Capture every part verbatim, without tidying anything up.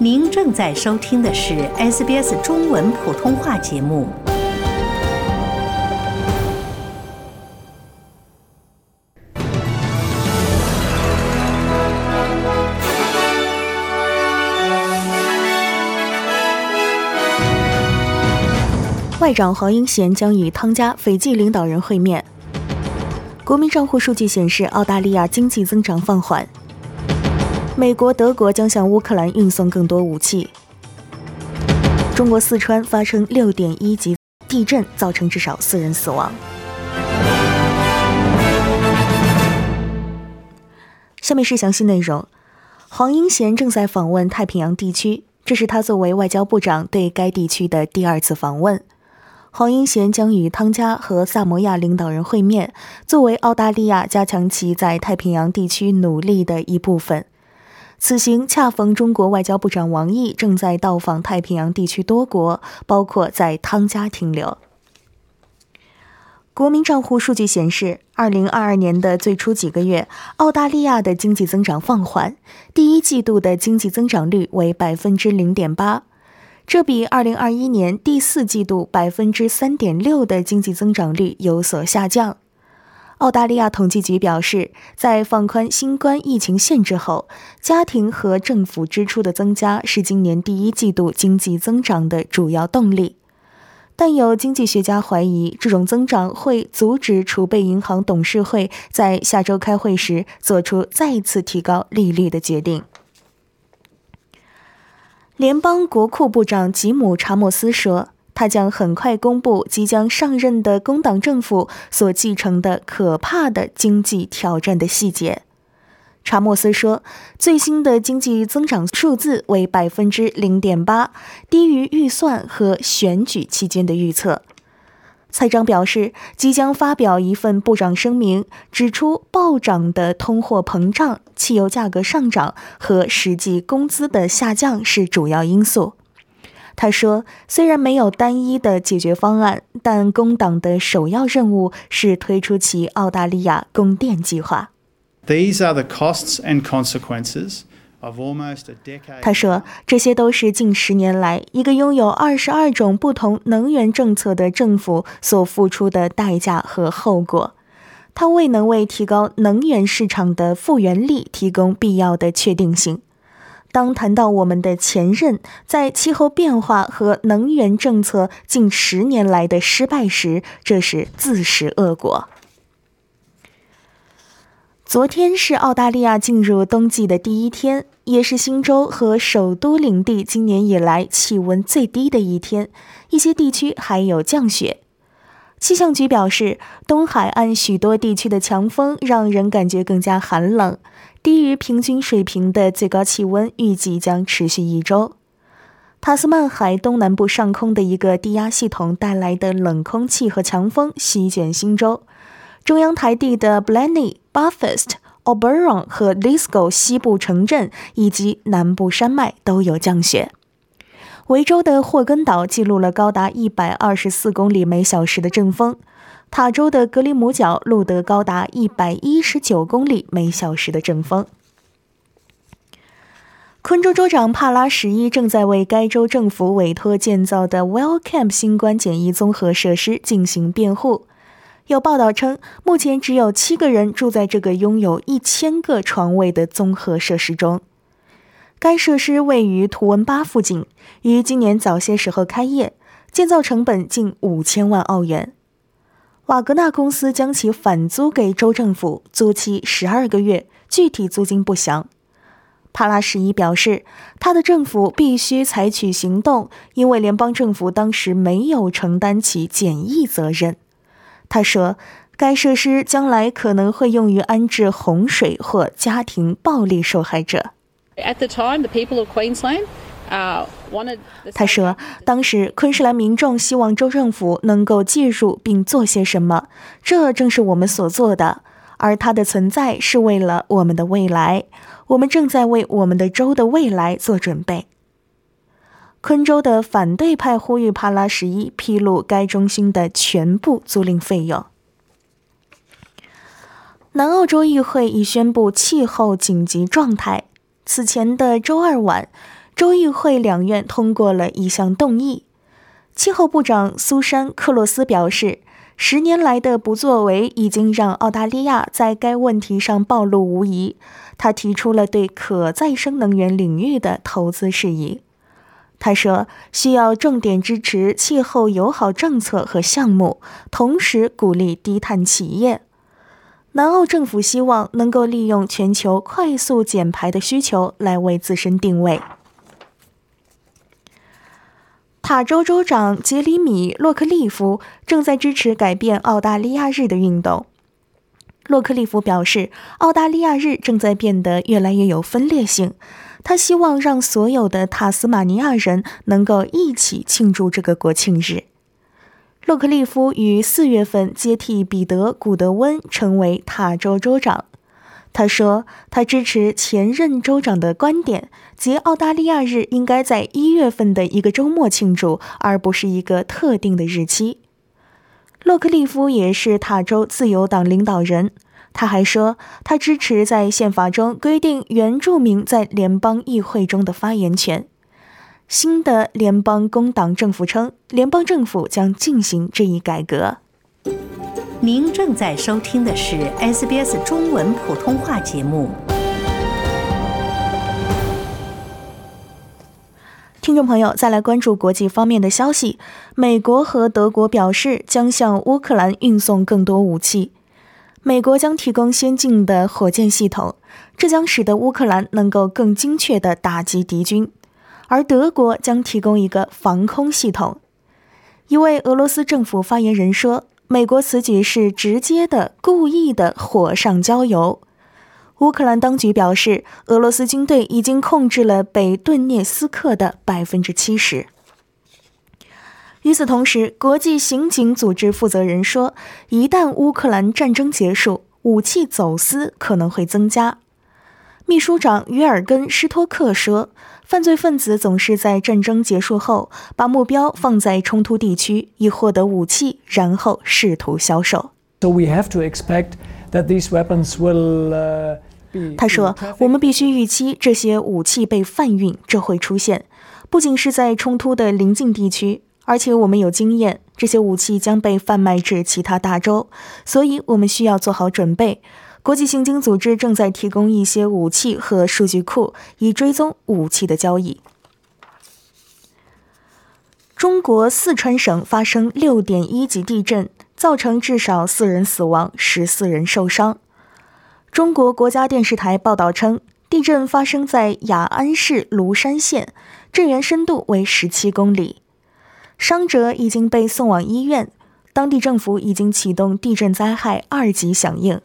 您正在收听的是 S B S 中文普通话节目。 外长黄英贤将与汤加、斐济领导人会面。国民账户数据显示，澳大利亚经济增长放缓。美国、德国将向乌克兰运送更多武器。中国四川发生 六点一 级地震，造成至少四人死亡。下面是详细内容。黄英贤正在访问太平洋地区，这是他作为外交部长对该地区的第二次访问。黄英贤将与汤加和萨摩亚领导人会面，作为澳大利亚加强其在太平洋地区努力的一部分。此行恰逢中国外交部长王毅正在到访太平洋地区多国，包括在汤加停留。国民账户数据显示，二零二二年的最初几个月，澳大利亚的经济增长放缓，第一季度的经济增长率为 百分之零点八。这比二零二一年第四季度 百分之三点六 的经济增长率有所下降。澳大利亚统计局表示，在放宽新冠疫情限制后，家庭和政府支出的增加是今年第一季度经济增长的主要动力。但有经济学家怀疑，这种增长会阻止储备银行董事会在下周开会时做出再次提高利率的决定。联邦国库部长吉姆·查莫斯说，他将很快公布即将上任的工党政府所继承的可怕的经济挑战的细节。查莫斯说，最新的经济增长数字为 百分之零点八， 低于预算和选举期间的预测。财长表示，即将发表一份部长声明，指出暴涨的通货膨胀、汽油价格上涨和实际工资的下降是主要因素。他说，虽然没有单一的解决方案，但工党的首要任务是推出其澳大利亚供电计划。 These are the costs and consequences of almost a decade. 他说，这些都是近十年来一个拥有二十二种不同能源政策的政府所付出的代价和后果。它未能为提高能源市场的复原力提供必要的确定性。当谈到我们的前任在气候变化和能源政策近十年来的失败时，这是自食恶果。昨天是澳大利亚进入冬季的第一天，也是新州和首都领地今年以来气温最低的一天，一些地区还有降雪。气象局表示，东海岸许多地区的强风让人感觉更加寒冷，低于平均水平的最高气温预计将持续一周。塔斯曼海东南部上空的一个低压系统带来的冷空气和强风席卷新州，中央台地的 Blenny、Bathurst、Oberon 和 Lithgow 西部城镇以及南部山脉都有降雪。维州的霍根岛记录了高达一百二十四公里每小时的阵风，塔州的格里姆角录得高达一百一十九公里每小时的阵风。昆州州长帕拉什伊正在为该州政府委托建造的 Wellcamp 新冠检疫综合设施进行辩护。有报道称，目前只有七个人住在这个拥有一千个床位的综合设施中。该设施位于图文巴附近，于今年早些时候开业，建造成本近五千万澳元。瓦格纳公司将其返租给州政府，租期十二个月，具体租金不详。帕拉什伊表示，他的政府必须采取行动，因为联邦政府当时没有承担起检疫责任。他说，该设施将来可能会用于安置洪水或家庭暴力受害者。 At the time, the people of Queensland, uh, wanted... 他说，当时昆士兰民众希望州政府能够介入并做些什么，这正是我们所做的，而它的存在是为了我们的未来，我们正在为我们的州的未来做准备。昆州的反对派呼吁帕拉什伊披露该中心的全部租赁费用。南澳洲议会已宣布气候紧急状态。此前的周二晚， 州议会两院通过了一项动议。气候部长苏珊·克洛斯表示，十年来的不作为已经让澳大利亚在该问题上暴露无遗。他提出了对可再生能源领域的投资事宜。他说，需要重点支持气候友好政策和项目，同时鼓励低碳企业。南澳政府希望能够利用全球快速减排的需求来为自身定位。塔州州长杰里米·洛克利夫正在支持改变澳大利亚日的运动。洛克利夫表示，澳大利亚日正在变得越来越有分裂性，他希望让所有的塔斯马尼亚人能够一起庆祝这个国庆日。洛克利夫于四月份接替彼得·古德温成为塔州州长。他说，他支持前任州长的观点，即澳大利亚日应该在一月份的一个周末庆祝，而不是一个特定的日期。洛克利夫也是塔州自由党领导人。他还说，他支持在宪法中规定原住民在联邦议会中的发言权。新的联邦工党政府称，联邦政府将进行这一改革。 您正在收听的是 S B S 中文普通话节目。 听众朋友，再来关注国际方面的消息。美国和德国表示将向乌克兰运送更多武器。美国将提供先进的火箭系统，这将使得乌克兰能够更精确地打击敌军。而德国将提供一个防空系统。一位俄罗斯政府发言人说，美国此举是直接的、故意的火上浇油。乌克兰当局表示，俄罗斯军队已经控制了北顿涅斯克的 百分之七十。 与此同时，国际刑警组织负责人说，一旦乌克兰战争结束，武器走私可能会增加。秘书长约尔根·施托克说，犯罪分子总是在战争结束后把目标放在冲突地区，以获得武器，然后试图销售。 So we have to expect that these weapons will, uh, be... 他说，我们必须预期这些武器被贩运，这会出现，不仅是在冲突的邻近地区，而且我们有经验，这些武器将被贩卖至其他大洲，所以我们需要做好准备。国际刑警组织正在提供一些武器和数据库，以追踪武器的交易。中国四川省发生 六点一 级地震，造成至少四人死亡，十四人受伤。中国国家电视台报道称，地震发生在雅安市芦山县，震源深度为十七公里。伤者已经被送往医院，当地政府已经启动地震灾害二级响应。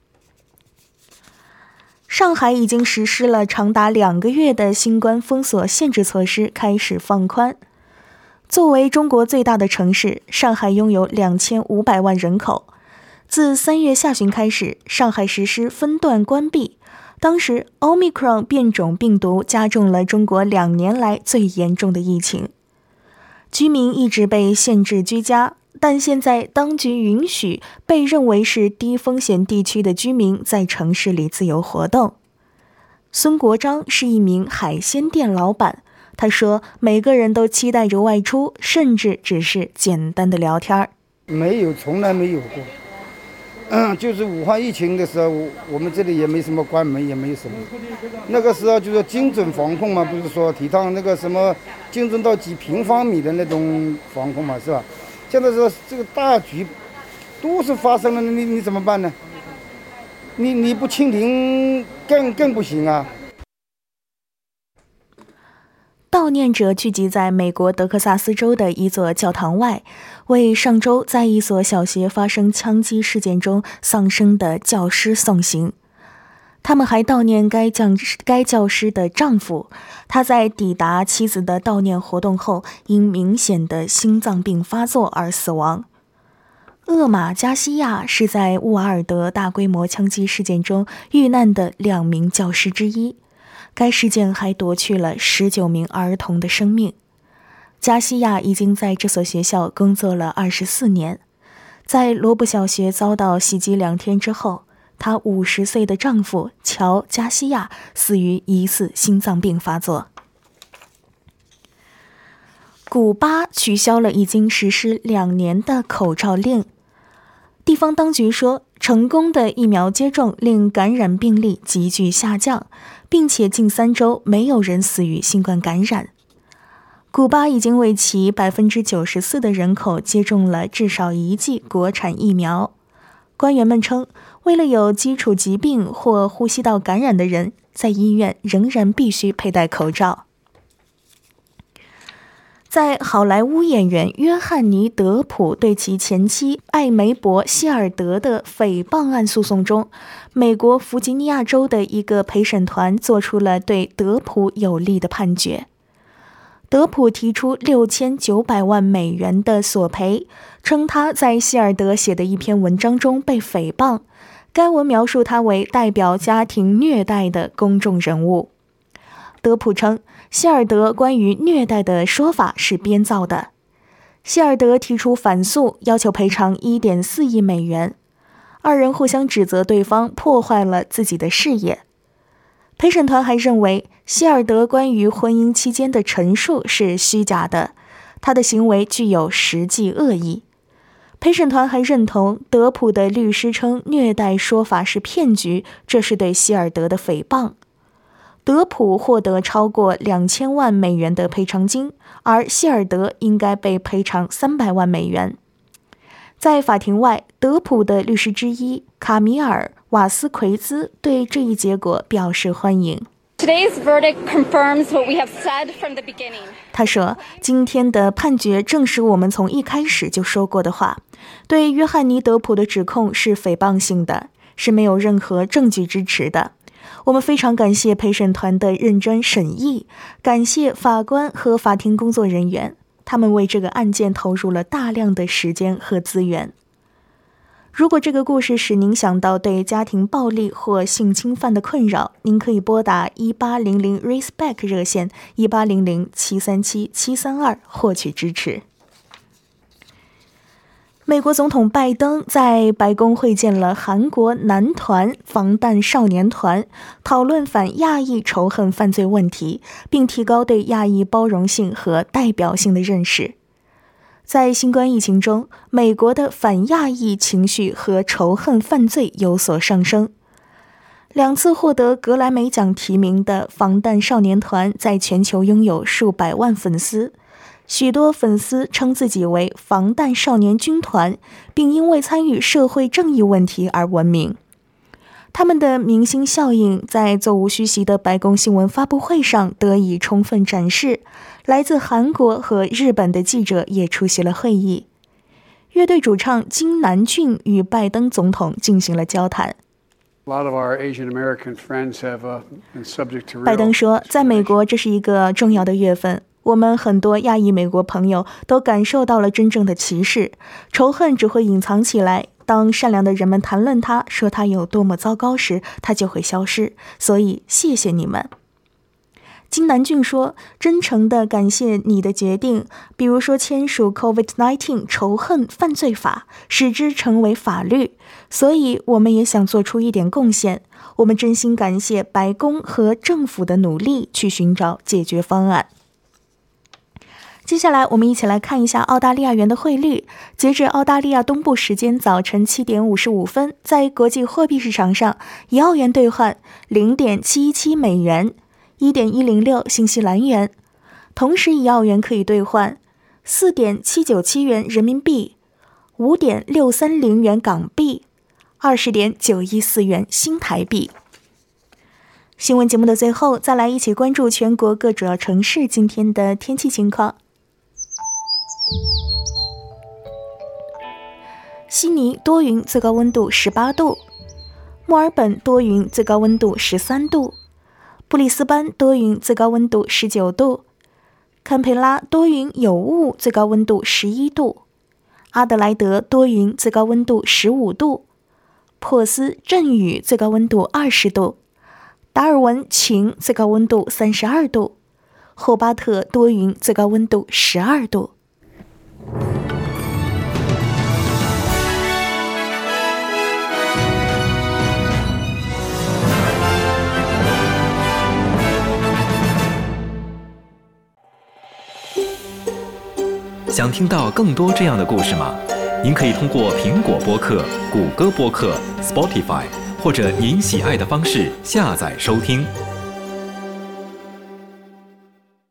上海已经实施了长达两个月的新冠封锁限制措施，开始放宽。作为中国最大的城市，上海拥有两千五百万人口。自三月下旬开始，上海实施分段关闭。当时 Omicron 变种病毒加重了中国两年来最严重的疫情。居民一直被限制居家，但现在当局允许被认为是低风险地区的居民在城市里自由活动。孙国璋是一名海鲜店老板，他说，每个人都期待着外出，甚至只是简单的聊天。 没有，从来没有过。嗯，就是武汉疫情的时候，我们这里也没什么关门，也没什么。那个时候就是精准防控嘛，不是说提倡那个什么精准到几平方米的那种防控嘛，是吧？现在说这个大局都是发生了，你你怎么办呢？你你不清零更更不行啊！ 悼念者聚集在美国德克萨斯州的一座教堂外，为上周在一所小学发生枪击事件中丧生的教师送行。他们还悼念该教该教师的丈夫，他在抵达妻子的悼念活动后，因明显的心脏病发作而死亡。厄马加西亚是在乌瓦尔德大规模枪击事件中遇难的两名教师之一。该事件还夺去了十九名儿童的生命。加西亚已经在这所学校工作了二十四年。在罗布小学遭到袭击两天之后，她五十岁的丈夫乔·加西亚死于疑似心脏病发作。 古巴取消了已经实施两年的口罩令。地方当局说，成功的疫苗接种令感染病例急剧下降，并且近三周没有人死于新冠感染。古巴已经为其 百分之九十四 的人口接种了至少一剂国产疫苗。官员们称，为了有基础疾病或呼吸道感染的人，在医院仍然必须佩戴口罩。在好莱坞演员约翰尼·德普对其前妻艾梅伯·希尔德的诽谤案诉讼中，美国弗吉尼亚州的一个陪审团做出了对德普有利的判决。德普提出六千九百万美元的索赔，称他在希尔德写的一篇文章中被诽谤，该文描述他为代表家庭虐待的公众人物。德普称，希尔德关于虐待的说法是编造的。希尔德提出反诉，要求赔偿 一点四亿美元。二人互相指责对方破坏了自己的事业。陪审团还认为，希尔德关于婚姻期间的陈述是虚假的，他的行为具有实际恶意。陪审团还认同德普的律师称虐待说法是骗局，这是对希尔德的诽谤。德普获得超过两千万美元的赔偿金，而希尔德应该被赔偿三百万美元。在法庭外，德普的律师之一卡米尔·瓦斯奎兹对这一结果表示欢迎。 Today's verdict confirms what we have said from the beginning. 他说，今天的判决证实我们从一开始就说过的话，对约翰尼·德普的指控是诽谤性的，是没有任何证据支持的。我们非常感谢陪审团的认真审议，感谢法官和法庭工作人员，他们为这个案件投入了大量的时间和资源。如果这个故事使您想到对家庭暴力或性侵犯的困扰，您可以拨打一八零零 RESPECT 热线一八零零七三七七三二获取支持。美国总统拜登在白宫会见了韩国男团防弹少年团，讨论反亚裔仇恨犯罪问题，并提高对亚裔包容性和代表性的认识。在新冠疫情中，美国的反亚裔情绪和仇恨犯罪有所上升。两次获得格莱美奖提名的防弹少年团在全球拥有数百万粉丝，许多粉丝称自己为防弹少年军团，并因为参与社会正义问题而闻名。他们的明星效应在座无虚席的白宫新闻发布会上得以充分展示，来自韩国和日本的记者也出席了会议。乐队主唱金南俊与拜登总统进行了交谈。拜登说，在美国这是一个重要的月份，我们很多亚裔美国朋友都感受到了真正的歧视，仇恨只会隐藏起来，当善良的人们谈论他，说他有多么糟糕时，他就会消失，所以谢谢你们。金南俊说，真诚地感谢你的决定，比如说签署 COVID 十九 仇恨犯罪法，使之成为法律，所以我们也想做出一点贡献。我们真心感谢白宫和政府的努力去寻找解决方案。接下来我们一起来看一下澳大利亚元的汇率。截至澳大利亚东部时间早晨七点五十五分，在国际货币市场上，一澳元兑换 零点七一七美元，一点一零六新西兰元。同时一澳元可以兑换 四点七九七元人民币， 五点六三零元港币， 二十点九一四元新台币。新闻节目的最后，再来一起关注全国各主要城市今天的天气情况。悉尼多云，最高温度十八度；墨尔本多云，最高温度十三度；布里斯班多云，最高温度十九度；堪培拉多云有雾，最高温度十一度；阿德莱德多云，最高温度十五度；珀斯阵雨，最高温度二十度；达尔文晴，最高温度三十二度；霍巴特多云，最高温度十二度。 想听到更多这样的故事吗？您可以通过苹果播客、谷歌播客、Spotify 或者您喜爱的方式下载收听。